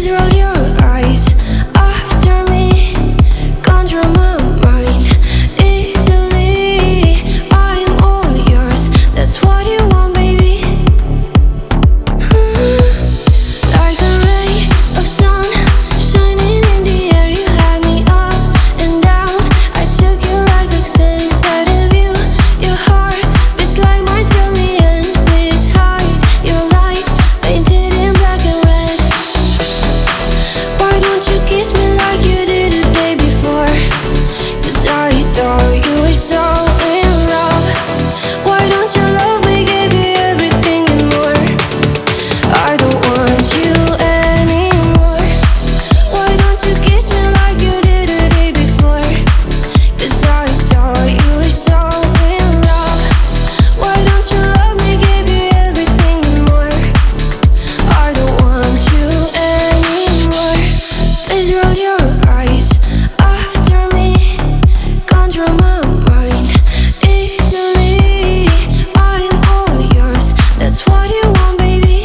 Please roll your eyes after me. Control my mind easily. I'm all yours. That's what you want, baby. Like a ray of sun shining in the air, you had me up and down. I took you like oxygen inside of you. Your heart beats like my Julian. Please hide your lies, painted in black and red. Why don't you kiss me like you did the day before? 'Cause I thought you were so in love. Why don't you love me, give you everything and more? I don't want you anymore. Why don't you kiss me like you did the day before? 'Cause I thought you were so in love. Why don't you love me, give you everything and more? I don't want you anymore. Please roll your eyes after me. Control my mind easily. I'm all yours. That's what you want, baby.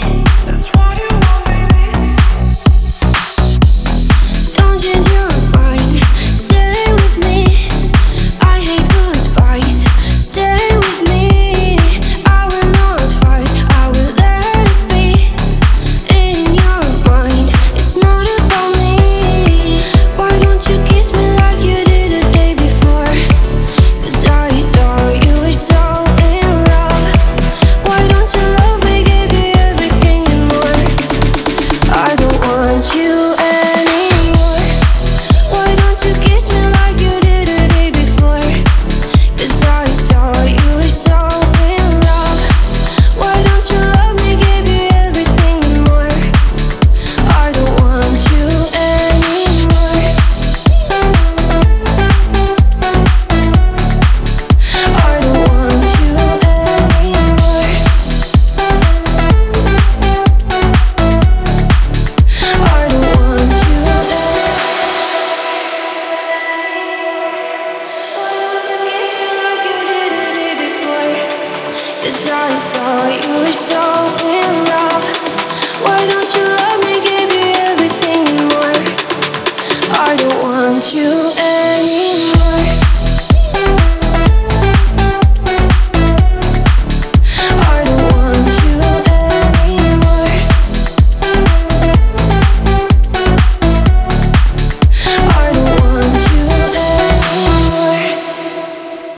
Don't change your mind. Stay with me. I hate goodbyes. Stay with me. I will not fight. I will let it be. In your mind, it's not about me. Why don't you kiss me like you did the day before? 'Cause I thought you were so in love. Why don't you love me, give you everything and more? I don't want you anymore. Why don't you kiss me like you did the day before? 'Cause I thought you were so in love. Why don't you love me, give you everything and more? I don't want you anymore. I don't want you anymore. I don't want you Why don't you kiss me like you did the day before? 'Cause I thought you were so in love. Why don't you love